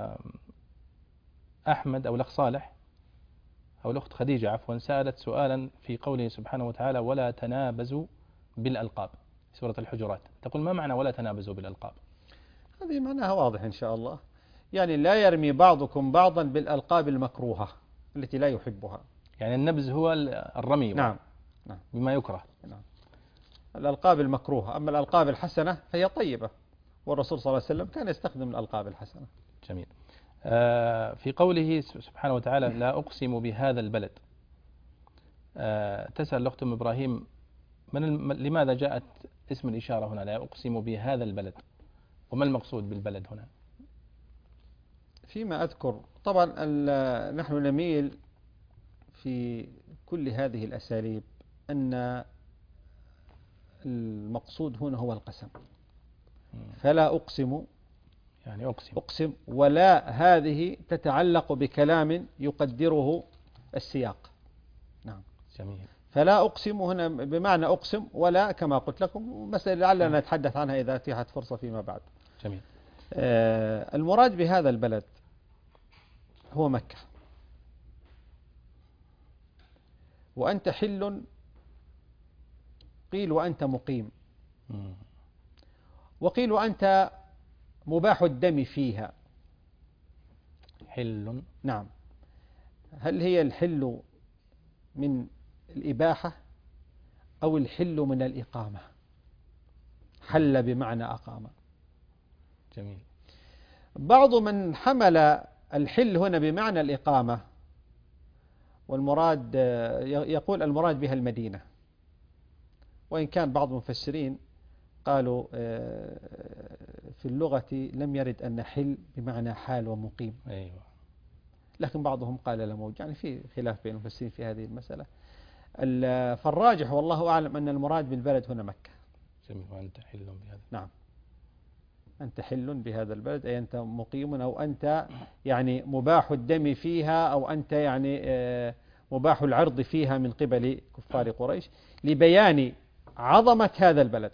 أحمد أو الأخ صالح أو الأخت خديجة عفوا سألت سؤالا في قوله سبحانه وتعالى ولا تنابزوا بالألقاب سورة الحجرات، تقول ما معنى ولا تنابزوا بالألقاب؟ هذه معناها واضح إن شاء الله، يعني لا يرمي بعضكم بعضا بالألقاب المكروهة التي لا يحبها. يعني النبز هو الرمي. نعم. بما يكره. نعم. الألقاب المكروهة، أما الألقاب الحسنة فهي طيبة، والرسول صلى الله عليه وسلم كان يستخدم الألقاب الحسنة. جميل. في قوله سبحانه وتعالى لا أقسم بهذا البلد، تسأل الأخت أم إبراهيم لماذا جاءت اسم الإشارة هنا لا أقسم بهذا البلد، وما المقصود بالبلد هنا؟ فيما أذكر طبعا نحن نميل في كل هذه الأساليب أن المقصود هنا هو القسم، فلا أقسم يعني أقسم، ولا هذه تتعلق بكلام يقدره السياق. نعم. جميل. فلا أقسم هنا بمعنى أقسم، ولا كما قلت لكم مسألة لعلنا نتحدث عنها إذا أتيحت فرصة فيما بعد. جميل. المراد بهذا البلد هو مكة، وأنت حل قيل وأنت مقيم، وقيل وأنت مباح الدم فيها. حل. نعم. هل هي الحل من الإباحة أو الحل من الإقامة؟ حل بمعنى أقام. جميل. بعض من حمل الحل هنا بمعنى الإقامة، والمراد يقول المراد بها المدينة، وإن كان بعض المفسرين قالوا في اللغة لم يرد أن حل بمعنى حال ومقيم. أيوة. لكن بعضهم قال لا موجود، يعني في خلاف بين المفسرين في هذه المسألة. فالراجح والله أعلم أن المراد بالبلد هنا مكة. جميل. وأنت حل بهذا. نعم. أنت حل بهذا البلد أي أنت مقيم، أو أنت يعني مباح الدم فيها، أو أنت يعني مباح العرض فيها من قبل كفار قريش، لبيان عظمة هذا البلد.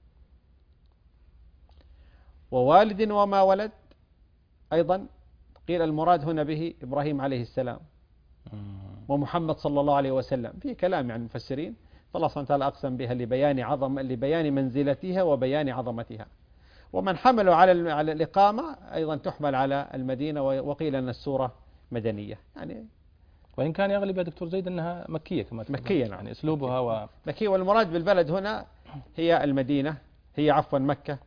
ووالد وما ولد أيضا قيل المراد هنا به إبراهيم عليه السلام ومحمد صلى الله عليه وسلم، في كلام عن المفسرين، فالله سبحانه وتعالى أقسم بها لبيان منزلتها وبيان عظمتها. ومن حملوا على الإقامة أيضا تحمل على المدينة، وقيل أن السورة مدنية، يعني وإن كان يغلب يا دكتور زيد أنها مكية كما تفضلت. مكية نعم. يعني أسلوبها مكية، والمراد بالبلد هنا هي المدينة، هي عفوا مكة.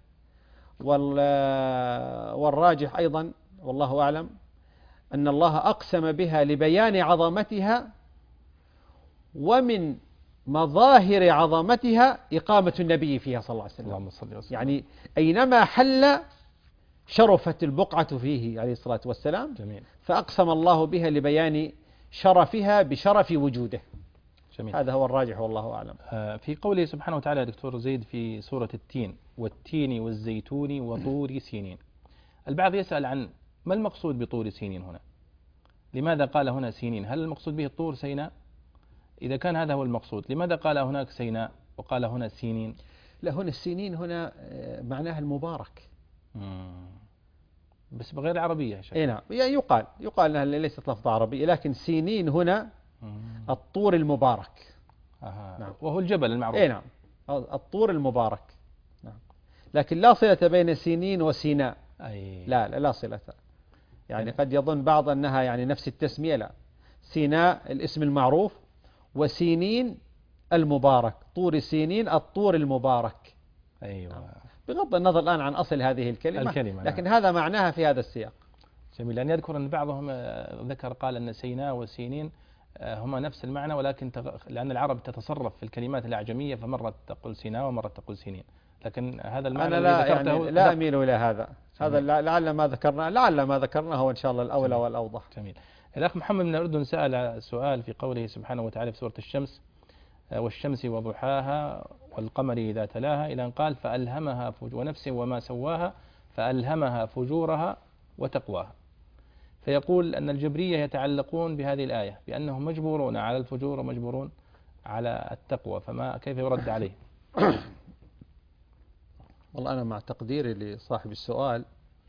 والراجح أيضا والله أعلم أن الله أقسم بها لبيان عظمتها، ومن مظاهر عظمتها إقامة النبي فيها صلى الله عليه وسلم. اللهم صل وسلم. يعني أينما حل شرفت البقعة فيه عليه الصلاة والسلام. جميل. فأقسم الله بها لبيان شرفها بشرف وجوده. جميل. هذا هو الراجح والله أعلم. في قوله سبحانه وتعالى يا دكتور زيد في سورة التين: والتين والزيتون وطور سينين. البعض يسأل عن ما المقصود بطور سينين هنا؟ لماذا قال هنا سينين؟ هل المقصود به طور سيناء؟ إذا كان هذا هو المقصود، لماذا قال هناك سيناء وقال هنا سينين؟ لا، هنا السينين هنا معناها المبارك. بس بغير العربية يا شيخ. اي نعم، يعني يقال انها ليست لفظة عربية، لكن سينين هنا الطور المبارك. نعم. وهو الجبل المعروف. اي نعم، الطور المبارك. نعم. لكن لا صلة بين سينين وسيناء. لا صلة. يعني قد يظن بعض أنها يعني نفس التسمية. لا، سيناء الاسم المعروف، وسينين المبارك، طور سينين الطور المبارك. أيوة. بغض النظر الآن عن أصل هذه الكلمة لكن نعم. هذا معناها في هذا السياق. جميل. لأن يذكر أن بعضهم قال أن سيناء وسينين هما نفس المعنى، ولكن لأن العرب تتصرف في الكلمات الأعجمية فمرة تقول سيناء ومرة تقول سينين، لكن هذا المعنى أنا لا أميل إلى هذا. هذا لعل ما ذكرناه هو إن شاء الله الأولى والأوضح. جميل. الأخ محمد من الأردن سأل سؤال في قوله سبحانه وتعالى في سورة الشمس: والشمس وضحاها والقمر إذا تلاها، إلى أن قال: فألهمها ونفس وما سواها فألهمها فجورها وتقواها. فيقول أن الجبرية يتعلقون بهذه الآية بأنهم مجبورون على الفجور ومجبورون على التقوى، كيف يرد عليه؟ والله أنا مع تقديري لصاحب السؤال،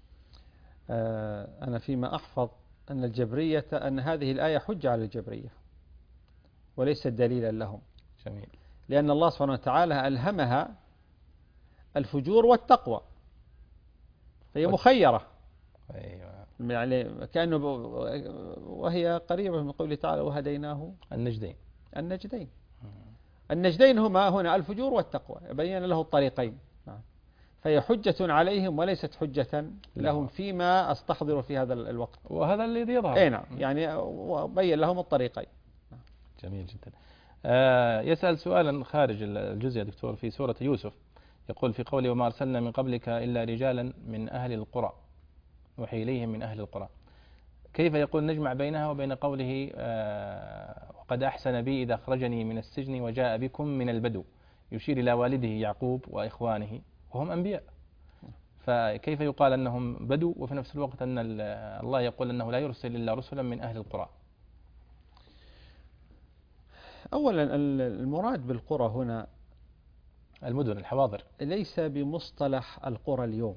أنا فيما أحفظ أن الجبرية أن هذه الآية حجة على الجبرية وليست دليلا لهم. جميل. لأن الله سبحانه وتعالى ألهمها الفجور والتقوى، فهي مخيرة. أيوة. يعني كأنه وهي قريبة من قوله تعالى: وهديناه النجدين. النجدين هما هنا الفجور والتقوى، يبين له الطريقين. فهي حجة عليهم وليست حجة لهم فيما أستحضر في هذا الوقت، وهذا الذي يظهر. أي نعم، يعني وبين لهم الطريقين. جميل جدا. يسأل سؤالا خارج الجزء يا دكتور في سورة يوسف، يقول في قوله: وما أرسلنا من قبلك إلا رجالا من أهل القرى نوحي إليهم من أهل القرى. كيف يقول نجمع بينها وبين قوله: وقد أحسن بي إذا أخرجني من السجن وجاء بكم من البدو، يشير إلى والده يعقوب وإخوانه وهم أنبياء، فكيف يقال أنهم بدو وفي نفس الوقت أن الله يقول أنه لا يرسل إلا رسلا من أهل القرى؟ أولا المراد بالقرى هنا المدن، الحواضر، ليس بمصطلح القرى اليوم.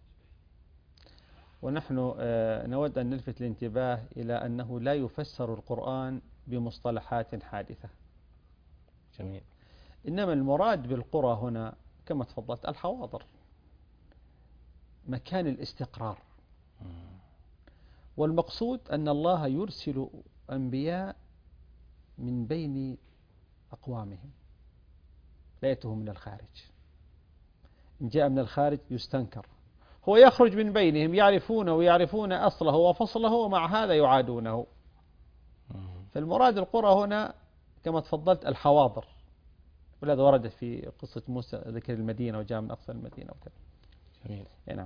ونحن نود أن نلفت الانتباه إلى أنه لا يفسر القرآن بمصطلحات حادثة. جميل. إنما المراد بالقرى هنا كما تفضلت الحواضر، مكان الاستقرار. والمقصود أن الله يرسل أنبياء من بين أقوامهم، لا يأتهم من الخارج. إن جاء من الخارج يستنكر، هو يخرج من بينهم يعرفونه ويعرفون أصله وفصله، ومع هذا يعادونه. فالمراد القرى هنا كما تفضلت الحواضر، ولهذا ورد في قصة موسى ذكر المدينة وجاء من أقصى المدينة وكذا. جميل. نعم.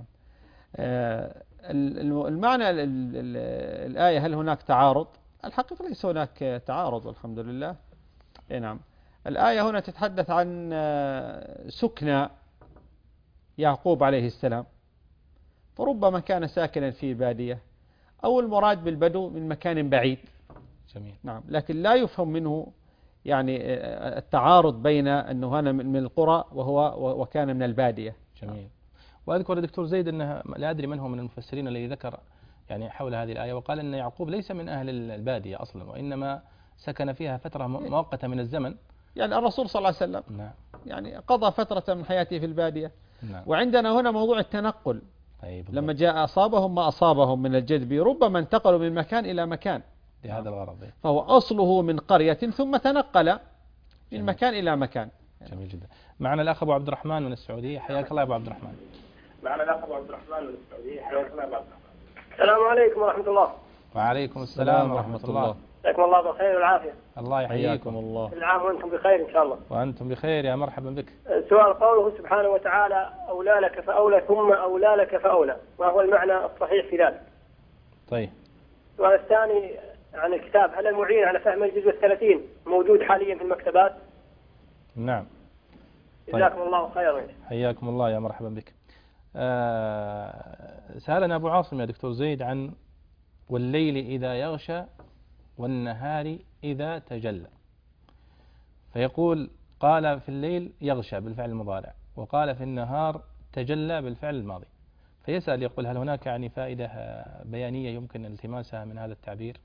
المعنى الآية هل هناك تعارض؟ الحقيقة ليس هناك تعارض والحمد لله. نعم. الآية هنا تتحدث عن سكنى يعقوب عليه السلام، فربما كان ساكنا في بادية، أو المراد بالبدو من مكان بعيد. جميل. نعم. لكن لا يفهم منه يعني التعارض بين أنه هنا من القرى وكان من البادية. جميل. وأذكر دكتور زيد أنه لا أدري من هو من المفسرين الذي ذكر يعني حول هذه الآية وقال أن يعقوب ليس من أهل البادية أصلا، وإنما سكن فيها فترة مؤقتة من الزمن. يعني الرسول صلى الله عليه وسلم نعم. يعني قضى فترة من حياته في البادية. نعم. وعندنا هنا موضوع التنقل. لما جاء أصابهم ما أصابهم من الجدب، ربما انتقلوا من مكان إلى مكان. لهذا الغرض. فهو أصله من قرية ثم تنقل من جميل. مكان إلى مكان. جميل جدا. معنا الأخ أبو عبد الرحمن من السعودية، حياك الله يا أبو عبد الرحمن. معنا الأخ أبو عبد الرحمن من السعودية، حياك الله يا أبو عبد الرحمن. السلام عليكم ورحمة الله. وعليكم السلام ورحمة الله. حياكم الله بالخير والعافية. الله يحييكم. الله. كل عام وأنتم بخير إن شاء الله. وأنتم بخير، يا مرحبا بك. السؤال قوله سبحانه وتعالى أولى لك فأولى ثم أولى لك فأولى، ما هو المعنى الصحيح في ذلك؟ طيب. السؤال الثاني عن الكتاب، هل المعين على فهم الجزء 30 موجود حاليا في المكتبات؟ نعم. طيب. جزاكم الله خيرا. حياكم الله، يا مرحبا بك. سألنا أبو عاصم يا دكتور زيد عن والليل إذا يغشى والنهار إذا تجلى، فيقول قال في الليل يغشى بالفعل المضارع، وقال في النهار تجلى بالفعل الماضي، فيسأل يقول هل هناك يعني فائدة بيانية يمكن التماسها من هذا التعبير؟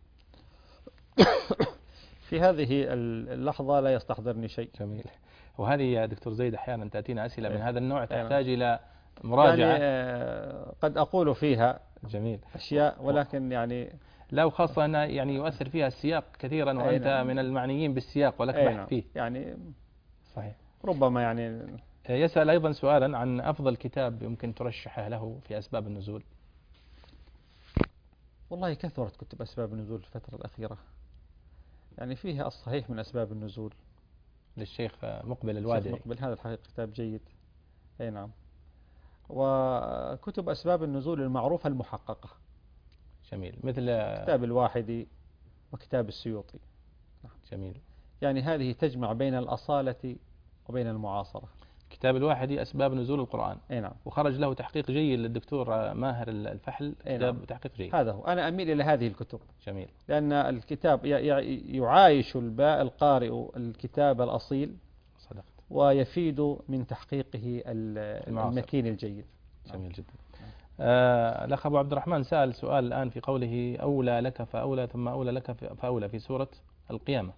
في هذه اللحظة لا يستحضرني شيء. جميل. وهذه يا دكتور زيد أحيانا تأتينا أسئلة من هذا النوع تحتاج إلى مراجعة. يعني قد أقول فيها جميل أشياء، ولكن يعني لا، وخاصة أن يعني يؤثر فيها السياق كثيرا، وأنت من المعنيين بالسياق ولك بحث فيه. يعني صحيح. ربما يعني يسأل أيضا سؤالا عن أفضل كتاب يمكن ترشحه له في أسباب النزول. والله كثرت كتب أسباب النزول في الفترة الأخيرة، يعني فيها الصحيح من أسباب النزول للشيخ مقبل الوادعي. مقبل، هذا الحقيقة كتاب جيد. أي نعم. وكتب أسباب النزول المعروفة المحققة. جميل. مثل كتاب الواحدي وكتاب السيوطي. جميل. يعني هذه تجمع بين الأصالة وبين المعاصرة. كتاب الواحدي أسباب نزول القرآن. أي نعم. وخرج له تحقيق جيد للدكتور ماهر الفحل. كتاب نعم. تحقيق جيد. هذا هو. أنا أميل إلى هذه الكتب. جميل. لأن الكتاب يعايش القارئ الكتاب الأصيل. صدقت. ويفيد من تحقيقه المكين الجيد. جميل جدا. الأخ أبو عبد الرحمن سأل سؤال الآن في قوله أولى لك فأولى ثم أولى لك فأولى في سورة القيامة.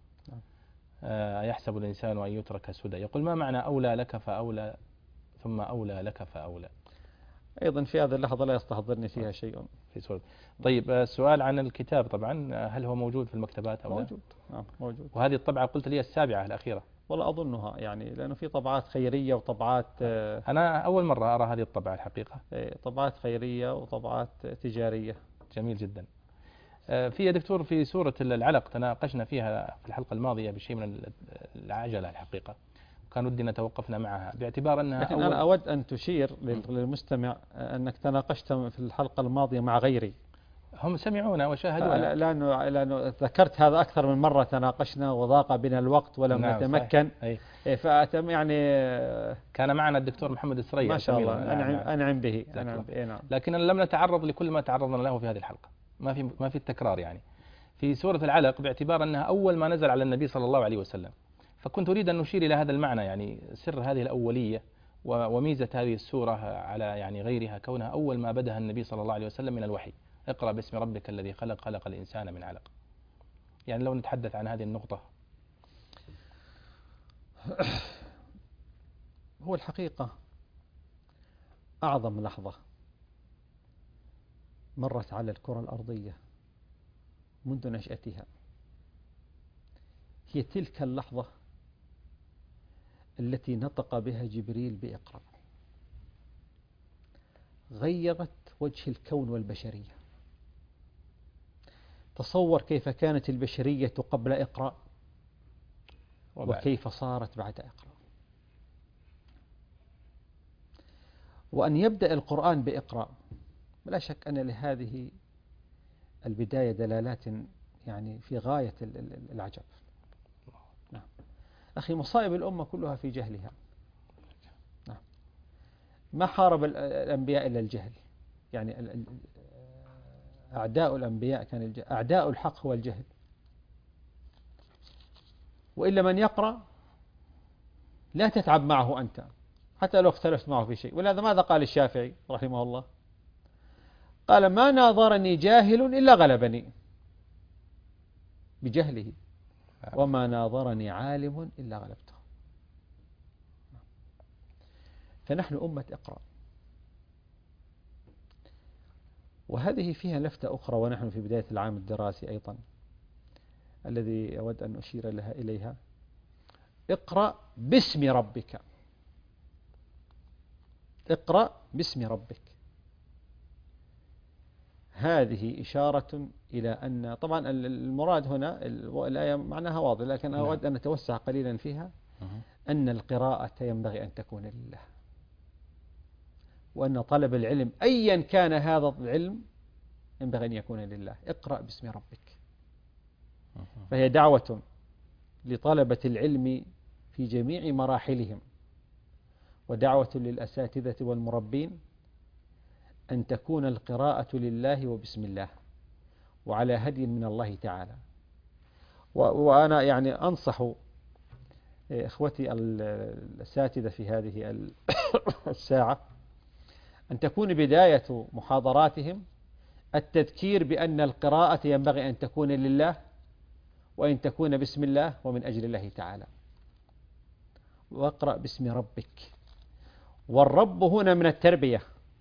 يحسب الإنسان أن يترك سدى، يقول ما معنى أولى لك فأولى ثم أولى لك فأولى؟ أيضا في هذه اللحظة لا يستحضرني فيها شيء في سورة. طيب السؤال عن الكتاب طبعا، هل هو موجود في المكتبات أو موجود؟ موجود. وهذه الطبعة قلت لي السابعة الأخيرة. والله أظنها، يعني لأنه في طبعات خيرية وطبعات أنا أول مرة أرى هذه الطبعة الحقيقة. طبعات خيرية وطبعات تجارية. جميل جدا. في يا دكتور في سورة العلق تناقشنا فيها في الحلقة الماضية بشيء من العجلة الحقيقة، وكان ودنا توقفنا معها باعتبار أنها لكن أنا أود أن تشير للمستمع أنك تناقشت في الحلقة الماضية مع غيري. هم سمعونا وشاهدونا. لأنه ذكرت هذا أكثر من مرة، تناقشنا وضاق بنا الوقت ولم نتمكن. يعني كان معنا الدكتور محمد السريع ما شاء الله. أنعم به. نعم. لكن لم نتعرض لكل ما تعرضنا له في هذه الحلقة، ما في التكرار. يعني في سورة العلق باعتبار أنها أول ما نزل على النبي صلى الله عليه وسلم، فكنت أريد أن نشير إلى هذا المعنى، يعني سر هذه الأولية وميزة هذه السورة على يعني غيرها كونها أول ما بدأ النبي صلى الله عليه وسلم من الوحي. اقرأ باسم ربك الذي خلق، خلق الإنسان من علق. يعني لو نتحدث عن هذه النقطة. هو الحقيقة أعظم لحظة مرت على الكرة الأرضية منذ نشأتها هي تلك اللحظة التي نطق بها جبريل بإقرأ، غيرت وجه الكون والبشرية. تصور كيف كانت البشرية قبل إقرأ وكيف صارت بعد إقرأ. وأن يبدأ القرآن بإقرأ بلا شك أن لهذه البداية دلالات يعني في غاية العجب. نعم. أخي مصائب الأمة كلها في جهلها. نعم. ما حارب الأنبياء إلا الجهل، يعني أعداء الأنبياء كان الجهل، أعداء الحق هو الجهل. وإلا من يقرأ لا تتعب معه أنت حتى لو اختلفت معه في شيء. ولهذا ماذا قال الشافعي رحمه الله؟ قال ما ناظرني جاهل إلا غلبني بجهله، وما ناظرني عالم إلا غلبته. فنحن أمة إقرأ، وهذه فيها لفتة أخرى ونحن في بداية العام الدراسي أيضا الذي أود أن أشير لها إليها: اقرأ باسم ربك. اقرأ باسم ربك. هذه إشارة إلى أن طبعا المراد هنا الآية معناها واضح، لكن أود أن نتوسع قليلا فيها، أن القراءة ينبغي أن تكون لله، وأن طلب العلم أيا كان هذا العلم ينبغي أن يكون لله. اقرأ باسم ربك. فهي دعوة لطلبة العلم في جميع مراحلهم، ودعوة للأساتذة والمربين أن تكون القراءة لله وبسم الله وعلى هدي من الله تعالى. وأنا يعني أنصح إخوتي الأساتذة في هذه الساعة أن تكون بداية محاضراتهم التذكير بأن القراءة ينبغي أن تكون لله، وأن تكون بسم الله ومن أجل الله تعالى. واقرأ باسم ربك. والرب هنا من التربية،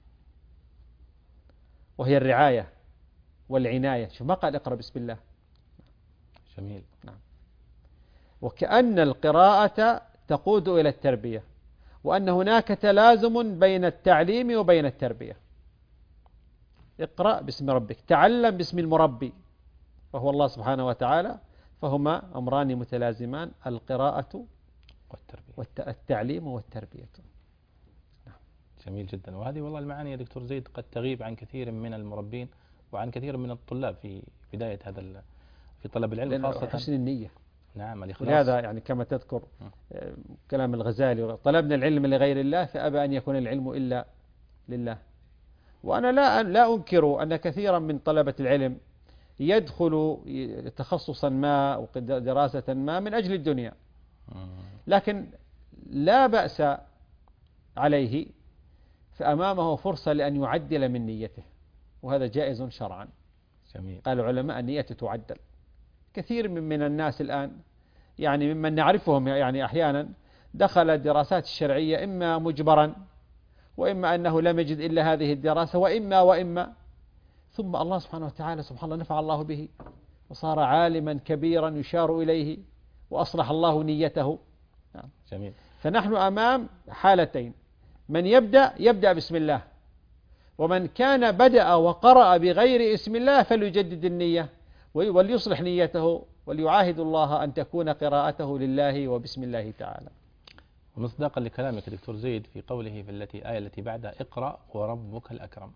وهي الرعاية والعناية. شوف ما قال اقرأ بسم الله. جميل. نعم. وكأن القراءة تقود إلى التربية، وأن هناك تلازم بين التعليم وبين التربية. اقرأ باسم ربك، تعلم باسم المربي وهو الله سبحانه وتعالى، فهما أمران متلازمان: القراءة والتعليم والتربية. جميل جدا. وهذه والله المعاني يا دكتور زيد قد تغيب عن كثير من المربين وعن كثير من الطلاب في بداية هذا في طلب العلم، خاصة حسن النية. نعم، الإخلاص. لهذا يعني كما تذكر كلام الغزالي: طلبنا العلم لغير الله فأبى أن يكون العلم إلا لله. وأنا لا أنكر أن كثيرا من طلبة العلم يدخل تخصصا ما أو دراسة ما من أجل الدنيا، لكن لا بأس عليه، فأمامه فرصة لأن يعدل من نيته، وهذا جائز شرعا. جميل. قال العلماء: النية تعدل. كثير من الناس الآن يعني ممن نعرفهم يعني أحيانا دخل الدراسات الشرعية إما مجبرا، وإما أنه لم يجد إلا هذه الدراسة، وإما ثم الله سبحانه وتعالى سبحان الله نفع الله به وصار عالما كبيرا يشار إليه وأصلح الله نيته. جميل. فنحن أمام حالتين: من يبدأ بسم الله، ومن كان بدأ وقرأ بغير اسم الله فليجدد النية وليصلح نيته وليعاهد الله أن تكون قراءته لله وبسم الله تعالى. ومصداقا لكلامك دكتور زيد في قوله في الآية التي بعدها: اقرأ وربك الأكرم،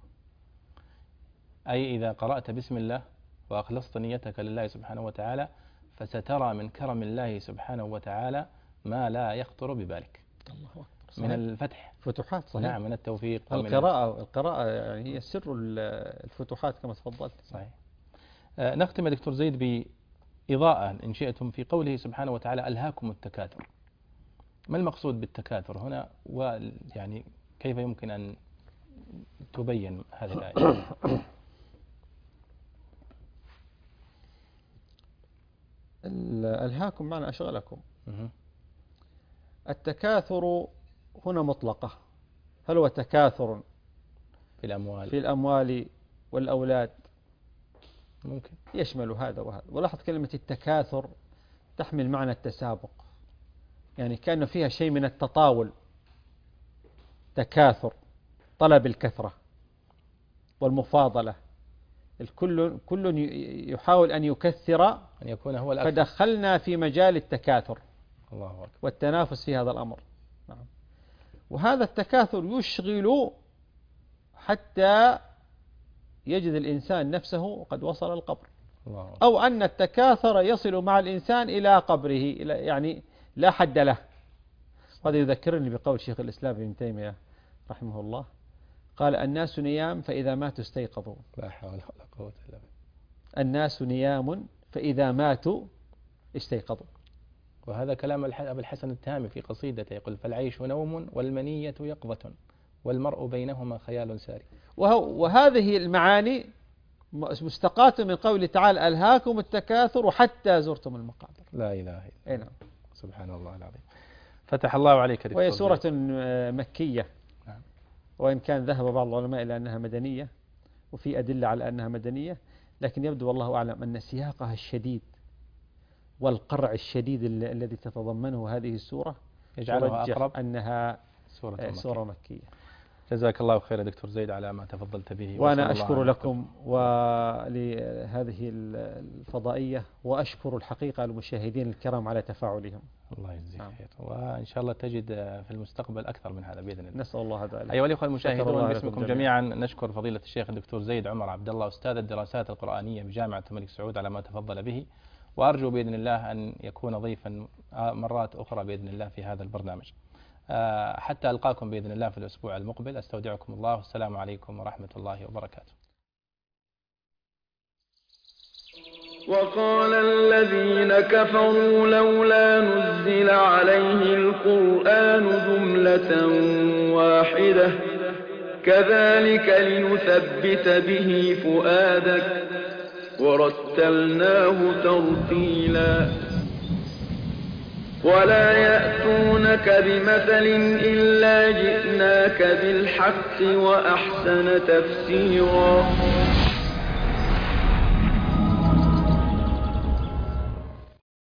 أي إذا قرأت بسم الله وأخلصت نيتك لله سبحانه وتعالى فسترى من كرم الله سبحانه وتعالى ما لا يخطر ببالك. الله أكبر. من الفتح، فتوحات. صحيح. نعم، من التوفيق. القراءة يعني هي سر الفتوحات كما تفضلت. صحيح. نختم يا دكتور زيد بإضاءة إن شئتم في قوله سبحانه وتعالى: ألهاكم التكاثر. ما المقصود بالتكاثر هنا، ويعني كيف يمكن أن تبين هذه الآية؟ ألهاكم معنى أشغلكم. التكاثر هنا مطلقة. هل هو تكاثر في الأموال والأولاد؟ ممكن يشمل هذا وهذا. ولاحظ كلمة التكاثر تحمل معنى التسابق، يعني كأن فيها شيء من التطاول. تكاثر، طلب الكثرة والمفاضلة، كل يحاول أن يكثر، أن يكون هو الأكثر. فدخلنا في مجال التكاثر. الله أكبر. والتنافس في هذا الأمر. نعم. وهذا التكاثر يشغل حتى يجد الإنسان نفسه قد وصل القبر، أو أن التكاثر يصل مع الإنسان إلى قبره، يعني لا حد له. هذا يذكرني بقول شيخ الإسلام ابن تيمية رحمه الله، قال: الناس نيام فإذا ماتوا استيقظوا. لا حول ولا قوة إلا بالله. الناس نيام فإذا ماتوا استيقظوا. وهذا كلام أبي الحسن التهامي في قصيدته، يقول: فالعيش نوم والمنية يقظة والمرء بينهما خيال ساري. وهذه المعاني مستقاة من قوله تعالى: ألهاكم التكاثر حتى زرتم المقابر. لا إله إلا الله. نعم. سبحان الله العظيم. فتح الله عليك. وهي سورة مكية، نعم. وإن كان ذهب بعض العلماء إلى أنها مدنية، وفي أدلة على أنها مدنية، لكن يبدو والله أعلم أن سياقها الشديد والقرع الشديد الذي تتضمنه هذه السورة يجعلها أقرب أنها سورة مكية. جزاك الله خير دكتور زيد على ما تفضلت به. وأنا أشكر لكم ولهذه الفضائية، وأشكر الحقيقة المشاهدين الكرام على تفاعلهم. الله يجزيك خير، وإن شاء الله تجد في المستقبل أكثر من هذا بإذن الله. نسأل الله ذلك. أيها الأخوة المشاهدون، باسمكم جميعا نشكر فضيلة الشيخ الدكتور زيد عمر عبد الله أستاذ الدراسات القرآنية بجامعة الملك سعود على ما تفضل به، وأرجو بإذن الله أن يكون ضيفا مرات أخرى بإذن الله في هذا البرنامج. حتى ألقاكم بإذن الله في الأسبوع المقبل، أستودعكم الله والسلام عليكم ورحمة الله وبركاته. وقال الذين كفروا لولا نزل عليه القرآن جملة واحدة كذلك لنثبت به فؤادك ورتلناه ترتيلا ولا يأتونك بمثل إلا جئناك بالحق وأحسن تفسيرا